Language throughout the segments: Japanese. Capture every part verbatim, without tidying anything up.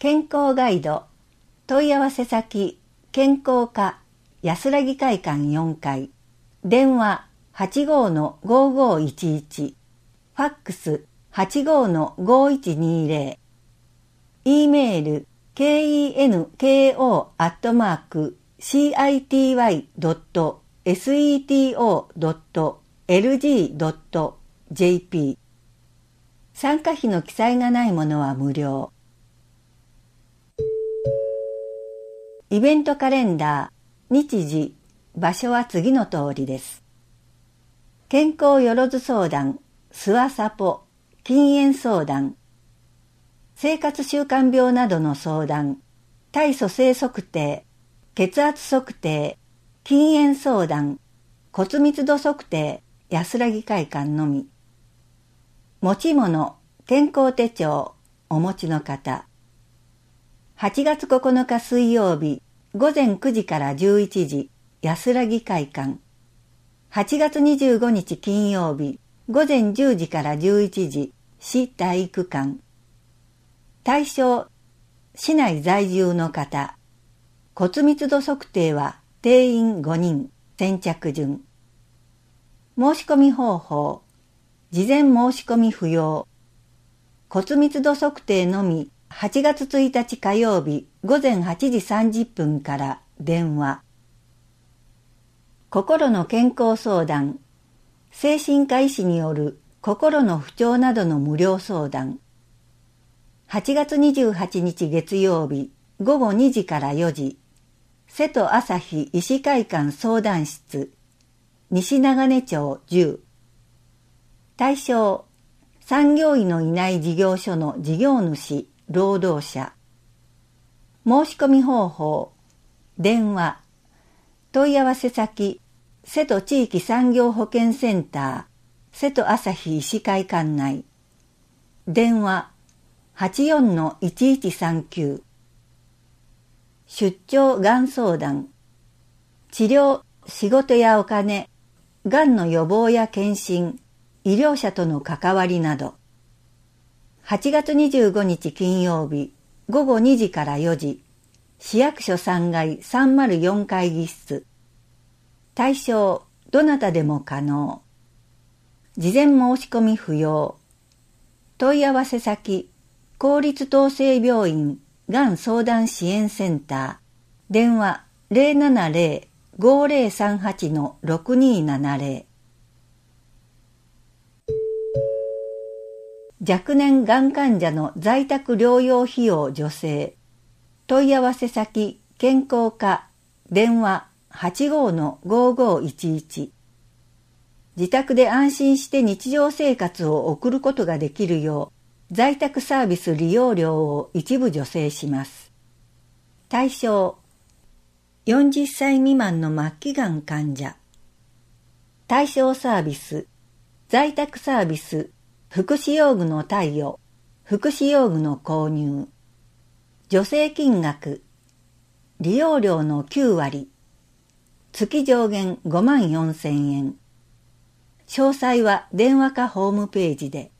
健康ガイド問い合わせ先健康課安らぎ会館よんかい電話 はちごーのごーごーいちいちファックス はちごーのごーいちにーぜろ E メール ケンコ アットマーク シーアイティーワイ ドット セト ドット エルジー ドット ジェーピー 参加費の記載がないものは無料。イベントカレンダー、日時、場所は次の通りです。健康よろず相談、スワサポ、禁煙相談、生活習慣病などの相談、体組成測定、血圧測定、禁煙相談、骨密度測定、安らぎ会館のみ。持ち物、健康手帳、お持ちの方。はちがつここのか水曜日、ごぜんくじからじゅういちじ、安らぎ会館。はちがつにじゅうごにち金曜日、ごぜんじゅうじからじゅういちじ、市体育館。対象、市内在住の方。骨密度測定は定員ごにん、先着順。申し込み方法、事前申し込み不要。骨密度測定のみ、はちがつついたち火曜日ごぜんはちじさんじゅっぷんから電話。心の健康相談、精神科医師による心の不調などの無料相談。はちがつにじゅうはちにち月曜日ごごにじからよじ、瀬戸朝日医師会館相談室、西長根町じゅう。対象、産業医のいない事業所の事業主、労働者。申し込み方法、電話、問い合わせ先、瀬戸地域産業保健センター、瀬戸朝日医師会館内。電話、はちよんのいちいちさんきゅう。出張がん相談、治療、仕事やお金、がんの予防や検診、医療者との関わりなど。はちがつにじゅうごにち金曜日ごごにじからよじ、市役所さんがいさんまるよん会議室。対象、どなたでも可能。事前申し込み不要。問い合わせ先、公立統制病院がん相談支援センター、電話 ゼロななゼロ ごゼロさんはち のろくにーななゼロ。若年がん患者の在宅療養費用助成。問い合わせ先、健康課、電話 はちごーのごーごーいちいち。自宅で安心して日常生活を送ることができるよう、在宅サービス利用料を一部助成します。対象、よんじゅっさい未満の末期がん患者。対象サービス、在宅サービス、福祉用具の貸与、福祉用具の購入。助成金額、利用料のきゅうわり。月上限ごまんよんせんえん。詳細は電話かホームページで。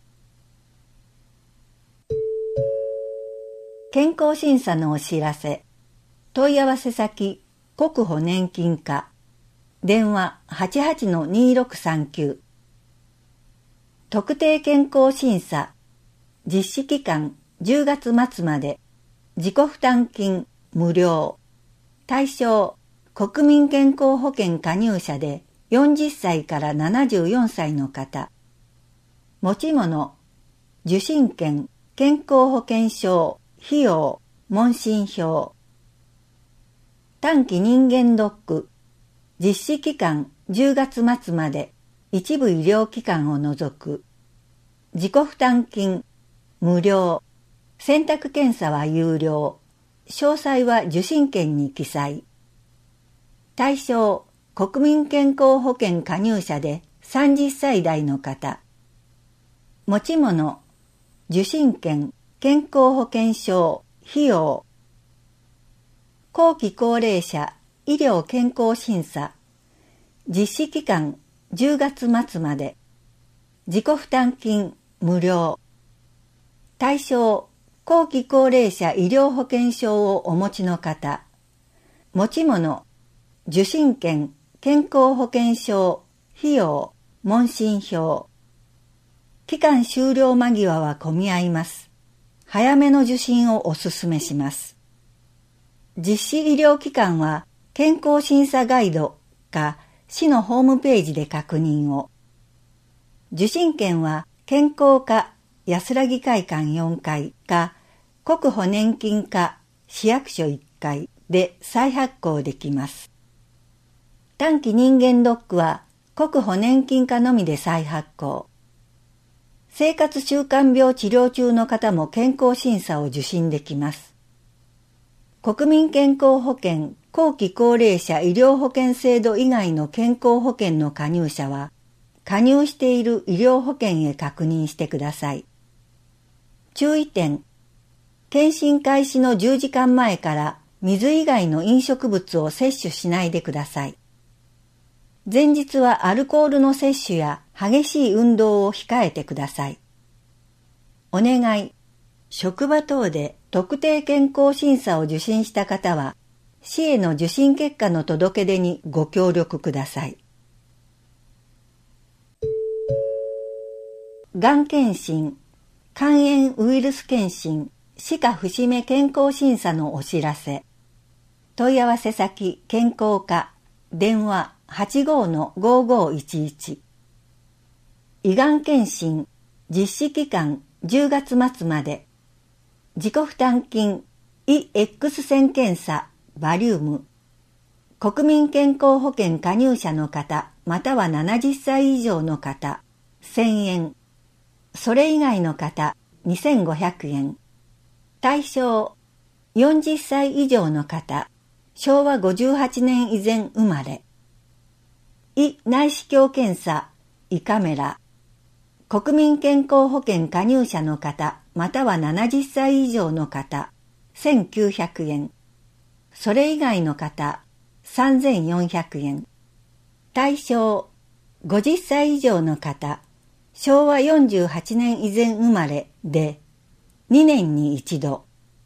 健康審査のお知らせ。問い合わせ先、国保年金課。電話 はちはちのにーろくさんきゅう。特定健康審査。実施期間じゅうがつまつまで。自己負担金無料。対象、国民健康保険加入者でよんじゅっさいからななじゅうよんさいの方。持ち物、受診券、健康保険証、費用、問診票。短期人間ドック。実施期間じゅうがつまつまで。一部医療機関を除く。自己負担金、無料。選択検査は有料。詳細は受診券に記載。対象、国民健康保険加入者でさんじゅっさい代の方。持ち物、受診券、健康保険証、費用。後期高齢者、医療健康審査。実施期間じゅうがつまつまで。自己負担金無料。対象、 後期高齢者医療保険証をお持ちの方、持ち物、受診券、健康保険証、費用、問診票。期間終了間際は混み合います。早めの受診をお勧めします。実施医療機関は健康審査ガイドか市のホームページで確認を。受診券は健康課安らぎ会館よんかいか国保年金課市役所いっかいで再発行できます。短期人間ドックは国保年金課のみで再発行。生活習慣病治療中の方も健康審査を受診できます。国民健康保険後期高齢者医療保険制度以外の健康保険の加入者は、加入している医療保険へ確認してください。注意点。検診開始のじゅうじかんまえから水以外の飲食物を摂取しないでください。前日はアルコールの摂取や激しい運動を控えてください。お願い。職場等で特定健康審査を受診した方は、市への受診結果の届け出にご協力ください。がん検診、肝炎ウイルス検診、歯科節目健康審査のお知らせ。問い合わせ先健康課、電話 はちごーのごーごーいちいち。胃がん検診、実施期間じゅうがつ末まで。自己負担金、胃 X 線検査、バリウム。国民健康保険加入者の方、またはななじゅっさい以上の方、せんえん。それ以外の方、にせんごひゃくえん。対象、よんじゅっさい以上の方、しょうわごじゅうはちねん以前生まれ。胃内視鏡検査、胃カメラ。国民健康保険加入者の方、またはななじゅっさい以上の方、せんきゅうひゃくえん。それ以外の方、さんぜんよんひゃくえん。対象、ごじゅっさい以上の方、しょうわよんじゅうはちねん以前生まれで、にねんに一度。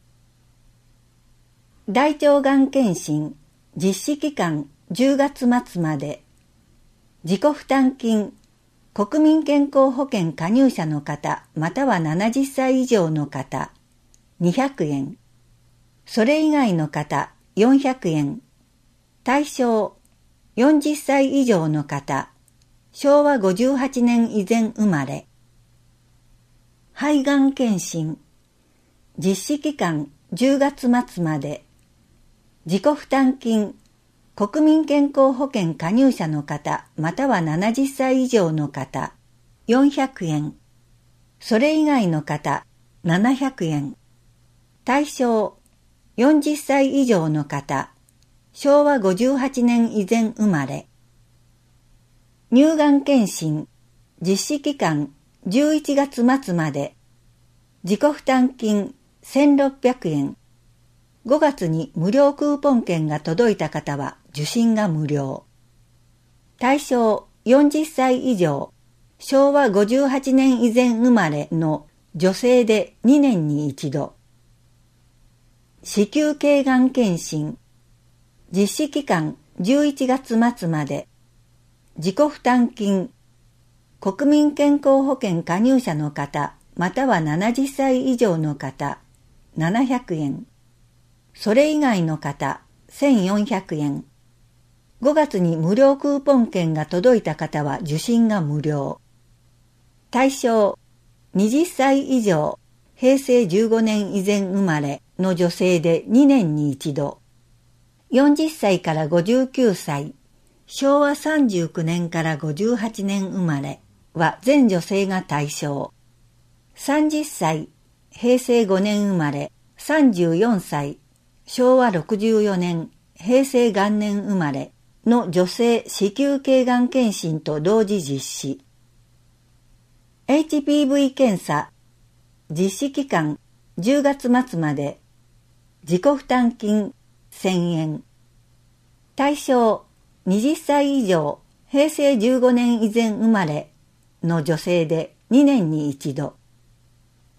大腸がん検診、実施期間じゅうがつ末まで。自己負担金、国民健康保険加入者の方、またはななじゅっさい以上の方、にひゃくえん。それ以外の方、よんひゃくえん。対象、よんじゅっさい以上の方、しょうわごじゅうはちねん以前生まれ。肺がん検診、実施期間じゅうがつ末まで。自己負担金、国民健康保険加入者の方、またはななじゅっさい以上の方、よんひゃくえん。それ以外の方、ななひゃくえん。対象、よんじゅっさい以上の方、しょうわごじゅうはちねん以前生まれ。乳がん検診、実施期間じゅういちがつ末まで。自己負担金せんろっぴゃくえん。ごがつに無料クーポン券が届いた方は受診が無料。対象よんじゅっさい以上、しょうわごじゅうはちねん以前生まれの女性でにねんに一度。子宮頸がん検診、実施期間じゅういちがつ末まで。自己負担金、国民健康保険加入者の方、またはななじゅっさい以上の方、ななひゃくえん。それ以外の方、せんよんひゃくえん。ごがつに無料クーポン券が届いた方は受診が無料。対象、はたち以上、へいせいじゅうごねん以前生まれの女性でにねんに一度。よんじゅっさいからごじゅうきゅうさい、しょうわさんじゅうきゅうねんからごじゅうはちねん生まれは全女性が対象。さんじゅっさい、へいせいごねん生まれ、さんじゅうよんさい、しょうわろくじゅうよねん、へいせい元年生まれの女性子宮頸がん検診と同時実施。エイチピーブイ 検査、実施期間じゅうがつ末まで。自己負担金せんえん。対象はたち以上、へいせいじゅうごねん以前生まれの女性でにねんに一度。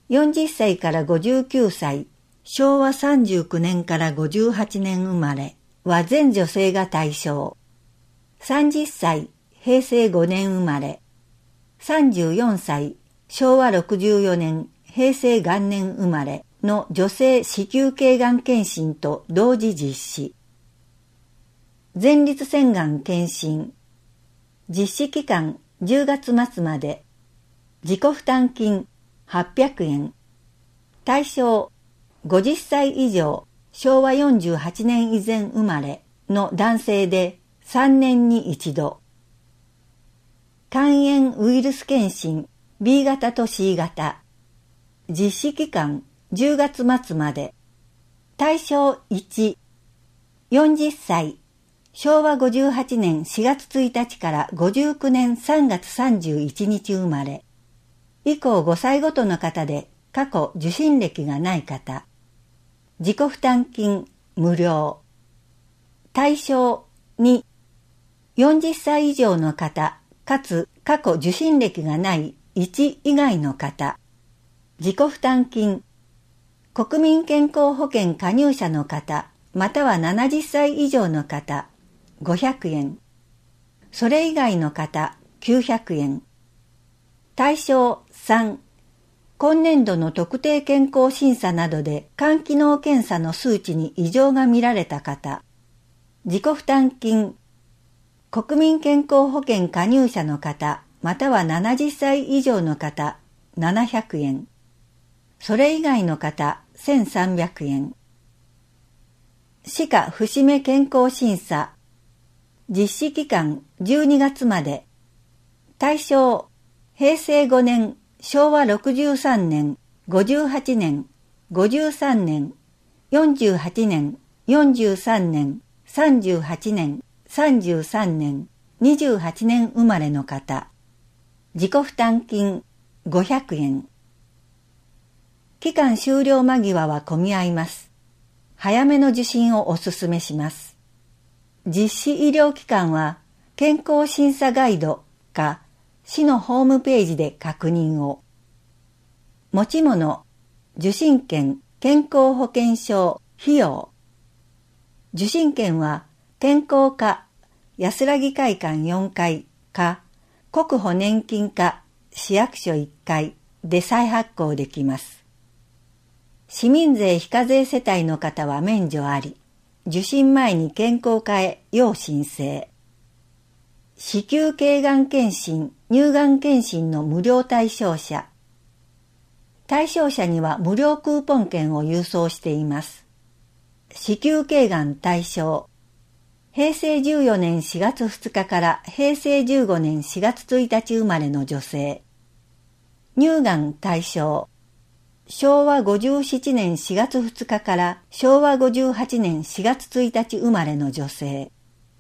よんじゅっさいからごじゅうきゅうさい、しょうわさんじゅうきゅうねんからごじゅうはちねん生まれは全女性が対象。さんじゅっさい、へいせいごねん生まれ。さんじゅうよんさい、しょうわろくじゅうよねん、へいせいがんねん生まれの女性子宮頸がん検診と同時実施。前立腺がん検診。実施期間じゅうがつ末まで。自己負担金はっぴゃくえん。対象ごじゅっさい以上、しょうわよんじゅうはちねん以前生まれの男性でさんねんに一度。肝炎ウイルス検診 ビー 型と シー 型。実施期間じゅうがつ末まで。対象いち、よんじゅっさい、しょうわごじゅうはちねんしがつついたちからごじゅうきゅうねんさんがつさんじゅういちにち生まれ。以降ごさいごとの方で過去受診歴がない方。自己負担金無料。対象に、よんじゅっさい以上の方、かつ過去受診歴がないいち以外の方。自己負担金。国民健康保険加入者の方、またはななじゅっさい以上の方、ごひゃくえん。それ以外の方、きゅうひゃくえん。対象さん、今年度の特定健康審査などで肝機能検査の数値に異常が見られた方。自己負担金。国民健康保険加入者の方、またはななじゅっさい以上の方、ななひゃくえん。それ以外の方、せんさんびゃくえん。歯科節目健康審査。実施期間じゅうにがつまで。対象、へいせいごねん、しょうわろくじゅうさんねん、ごじゅうはちねん、ごじゅうさんねん、よんじゅうはちねん、よんじゅうさんねん、さんじゅうはちねん、さんじゅうさんねん、にじゅうはちねん生まれの方。自己負担金ごひゃくえん。期間終了間際は混み合います。早めの受診をお勧めします。実施医療機関は健康審査ガイドか市のホームページで確認を。持ち物、受診券、健康保険証、費用。受診券は健康課、安らぎ会館よんかいか、国保年金課、市役所いっかいで再発行できます。市民税非課税世帯の方は免除あり、受診前に健康課へ要申請。子宮頸がん検診、乳がん検診の無料対象者。対象者には無料クーポン券を郵送しています。子宮頸がん対象。へいせいじゅうよねんしがつふつかからへいせいじゅうごねんしがつついたち生まれの女性。乳がん対象。しょうわごじゅうななねんしがつふつかからしょうわごじゅうはちねんしがつついたち生まれの女性。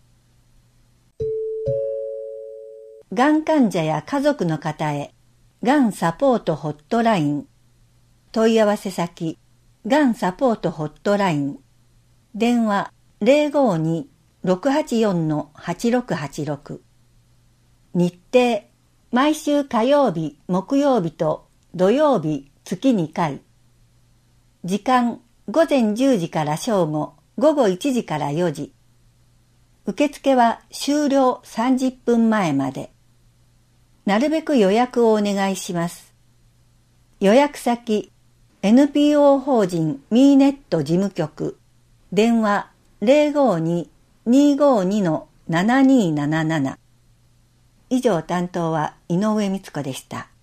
がん患者や家族の方へ、がんサポートホットライン。問い合わせ先、がんサポートホットライン。電話 ゼロごーにーろくはちよんのはちろくはちろく。日程、毎週火曜日、木曜日と土曜日、月にかい。時間、ごぜんじゅうじから正午、ごごいちじからよじ。受付は終了さんじゅっぷんまえまで。なるべく予約をお願いします。予約先、エヌピーオー 法人ミーネット事務局。電話 ゼロごーにーにーごーにのななにーなななな。以上担当は井上光子でした。